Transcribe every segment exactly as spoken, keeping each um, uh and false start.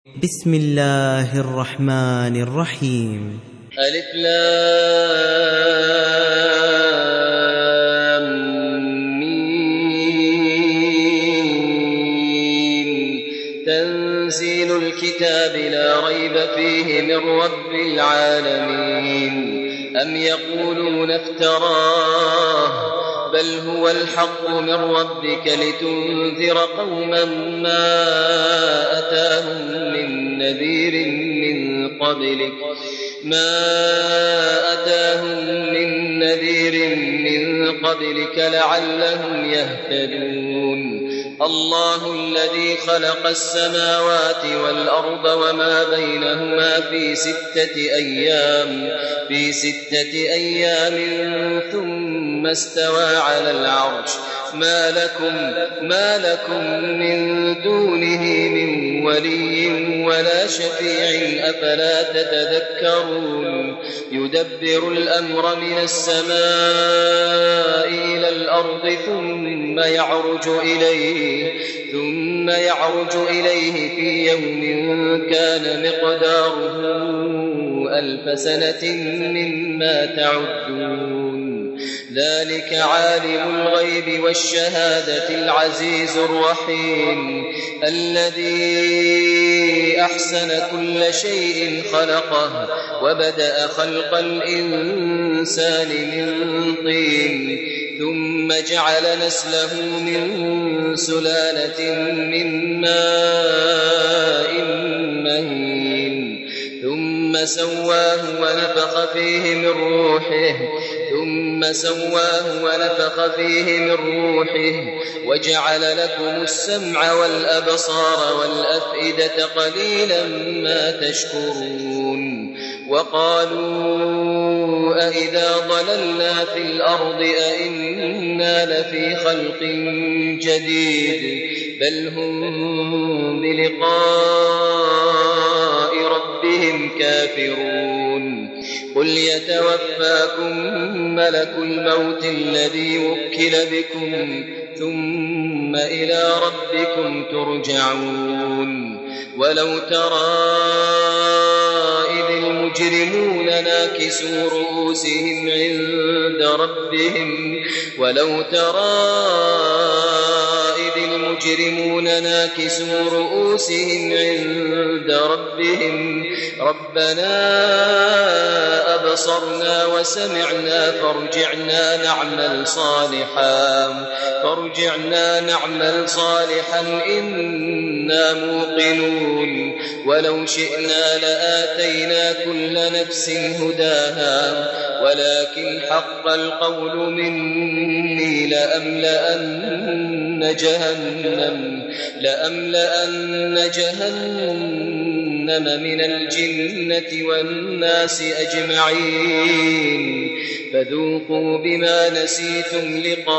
بسم الله الرحمن الرحيم. ألف لام ميم. تنزيل الكتاب لا ريب فيه من رب العالمين. أم يقولون افتراه بل هو الحق من ربك لتنذر قوما ما أتاهم من نذير من قبلك ما أتاهم من نذير من قبلك لعلهم يهتدون. الله الذي خلق السماوات والأرض وما بينهما في ستة أيام في ستة أيام ثم استوى على العرش. ما لكم ما لكم من دونه من ولي ولا شفيع أفلا تتذكرون. يدبر الأمر من السماء إلى الأرض ثم يعرج إليه ثم يعرج إليه في يوم كان مقداره ألف سنة مما تعدون. ذلك عالم الغيب والشهادة العزيز الرحيم الذي أحسن كل شيء خلقه وبدأ خلق الإنسان من طين ثم جعل نسله من سلالة من ماء مهين ثم سواه ونفخ فيه من روحه ثم سواه ونفخ فيه من روحه وجعل لكم السمع والأبصار والأفئدة قليلا ما تشكرون. وقالوا أئذا ضللنا في الأرض أئنا لفي خلق جديد بل هم بلقاء ربهم كافرون. قل يتوفاكم ملك الموت الذي وكل بكم ثم إلى ربكم ترجعون. ولو ترى إذ المجرمون ناكسوا رؤوسهم عند ربهم ولو ترى إذ المجرمون ناكسوا رؤوسهم عند ربهم ربنا أبصرنا وسمعنا فارجعنا نعمل صالحا فارجعنا نعمل صالحا إنا موقنون. ولو شئنا لآتينا كل نفس هداها ولكن حق القول مني لأملأن جهنم لأملأن جهنم من الجنة والناس أجمعين. فذوقوا بما نسيتم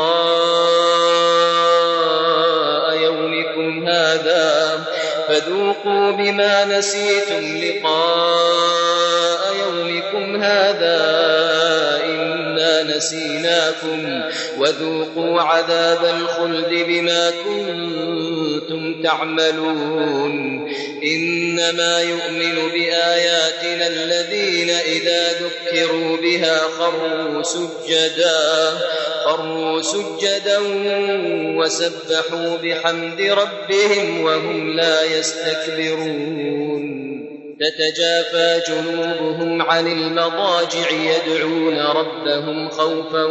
لقاء يومكم هذا فذوقوا بما نسيتم لقاء يومكم هذا إنا نسيناكم وذوقوا عذاب الخلد بما كنتم تعملون. إنما يؤمن بآياتنا الذين إذا ذكروا بها خروا سجدا خروا سجدا وسبحوا بحمد ربهم وهم لا يستكبرون. تتجافى جنوبهم عن المضاجع يدعون ربهم خوفا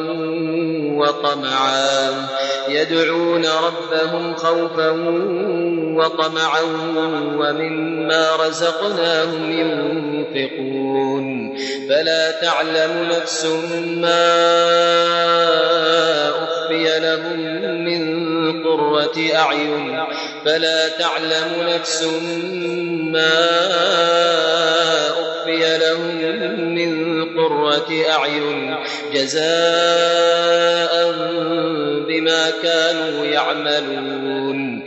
وطمعا يدعون ربهم خوفا وطمعا ومما رزقناهم ينفقون. فلا تعلم نفس ما أخفي لهم من قرة أعين فلا تعلم نفس ما أخفي لهم من قرة أعين جزاء بما كانوا يعملون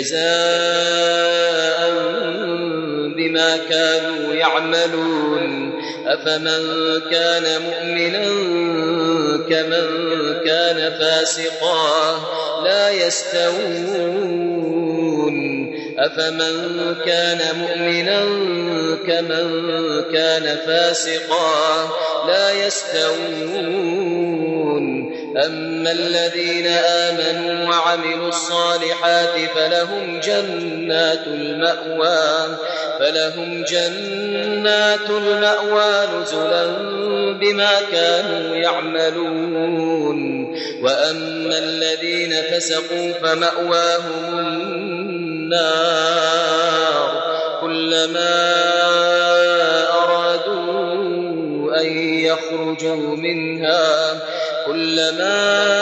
جزاء بما كانوا يعملون. أفمن كان مؤمنا كمن كان فاسقا لا يستوون أفمن كان مؤمنا كمن كان فاسقا لا يستوون أما الذين آمنوا وعملوا الصالحات فلهم جنات المأوى فلهم جنات المأوى نزلا بما كانوا يعملون وأما الذين فسقوا فمأواهم النار كلما أرادوا أن يخرجوا منها كلما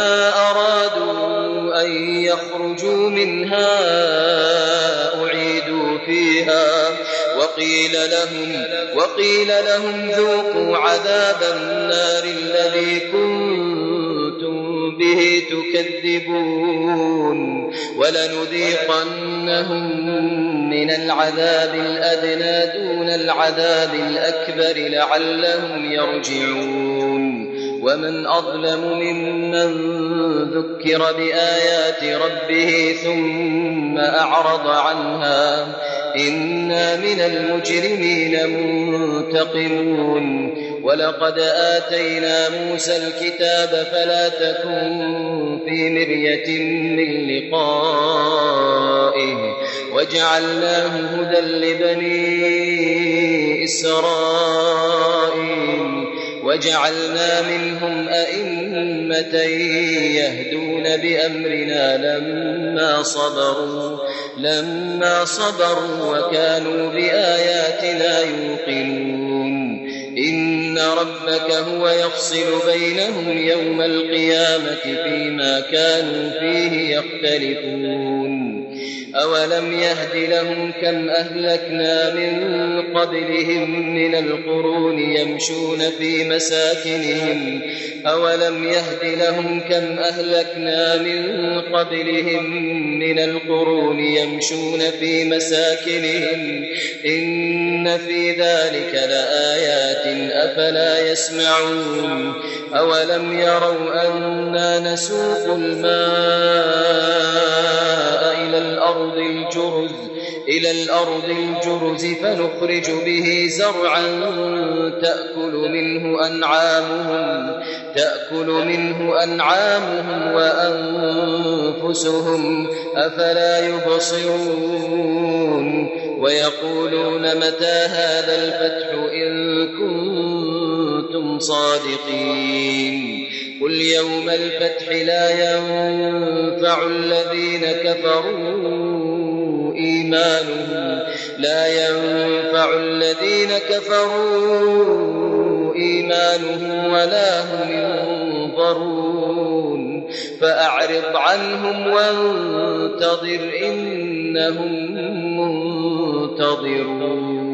أرادوا أن يخرجوا منها أعيدوا فيها وقيل لهم وقيل لهم ذوقوا عذاب النار الذي كنتم به تكذبون ولنذيقنهم من العذاب الأدنى دون العذاب الأكبر لعلهم يرجعون ومن أظلم ممن ذكر بآيات ربه ثم أعرض عنها إنا من المجرمين منتقمون ولقد آتينا موسى الكتاب فلا تكن في مرية من لقائه وجعلناه هدى لبني إسرائيل وجعلنا منهم أئمة يهدون بأمرنا لما صبروا لما صبروا وكانوا بآياتنا يوقنون إن ربك هو يفصل بينهم يوم القيامة فيما كانوا فيه يختلفون أولم يهد لهم كم أهلكنا من قبلهم من القرون يمشون في مساكنهم أولم يهد لهم كم أهلكنا من قبلهم من القرون يمشون في مساكنهم إن في ذلك لآيات أفلا يسمعون أولم يروا أنا نسوق الماء إلى الأرض الجرز إلى الأرض الجرز فنخرج به زرعا تأكل منه أنعامهم تأكل منه أنعامهم وأنفسهم أفلا يبصرون ويقولون متى هذا الفتح إن كنتم صادقين قل يوم الفتح لا ينفع الذين كفروا إيمانهم لا ينفع الذين كفروا إيمانهم ولا هم ينظرون فأعرض عنهم وانتظر إنهم منتظرون